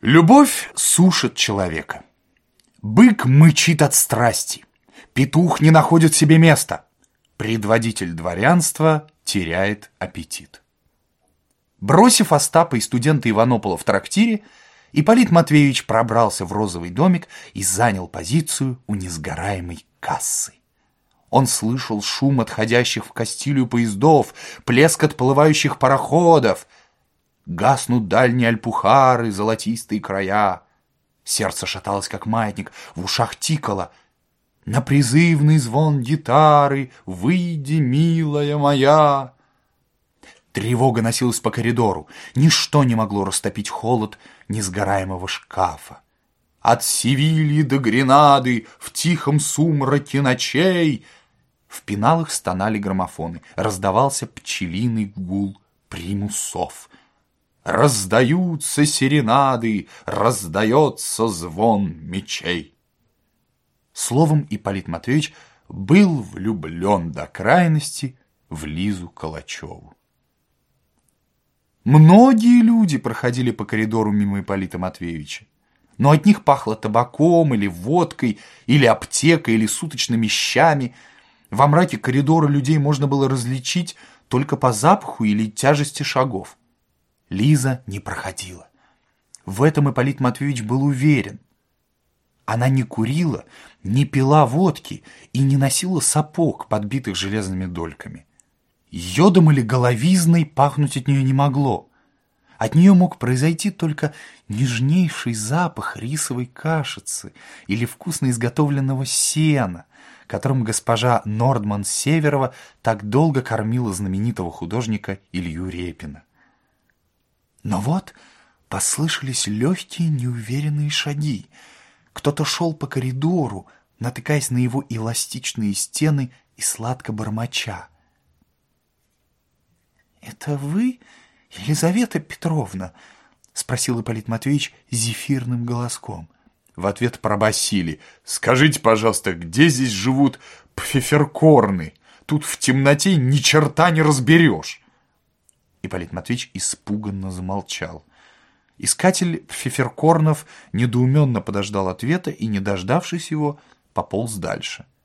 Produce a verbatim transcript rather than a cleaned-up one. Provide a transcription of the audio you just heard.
Любовь сушит человека. Бык мычит от страсти. Петух не находит себе места. Предводитель дворянства теряет аппетит. Бросив Остапа и студента Иванопола в трактире, Ипполит Матвеевич пробрался в розовый домик и занял позицию у несгораемой кассы. Он слышал шум отходящих в Кастилию поездов, плеск отплывающих пароходов. Гаснут дальние альпухары, золотистые края. Сердце шаталось, как маятник, в ушах тикало. На призывный звон гитары «Выйди, милая моя». Тревога носилась по коридору. Ничто не могло растопить холод несгораемого шкафа. От Севильи до Гренады в тихом сумраке ночей в пеналах стонали граммофоны. Раздавался пчелиный гул примусов. Раздаются серенады, раздается звон мечей. Словом, Ипполит Матвеевич был влюблен до крайности в Лизу Калачеву. Многие люди проходили по коридору мимо Ипполита Матвеевича, но от них пахло табаком или водкой, или аптекой, или суточными щами. Во мраке коридора людей можно было различить только по запаху или тяжести шагов. Лиза не проходила. В этом Ипполит Матвеевич был уверен. Она не курила, не пила водки и не носила сапог, подбитых железными дольками. Йодом или головизной пахнуть от нее не могло. От нее мог произойти только нежнейший запах рисовой кашицы или вкусно изготовленного сена, которым госпожа Нордман-Северова так долго кормила знаменитого художника Илью Репина. Но вот послышались легкие неуверенные шаги. Кто-то шел по коридору, натыкаясь на его эластичные стены и сладко бормоча. «Это вы, Елизавета Петровна?» — спросил Ипполит Матвеевич зефирным голоском. В ответ пробасили: «Скажите, пожалуйста, где здесь живут пфеферкорны? Тут в темноте ни черта не разберешь». Ипполит Матвеевич испуганно замолчал. Искатель пфеферкорнов недоуменно подождал ответа и, не дождавшись его, пополз дальше.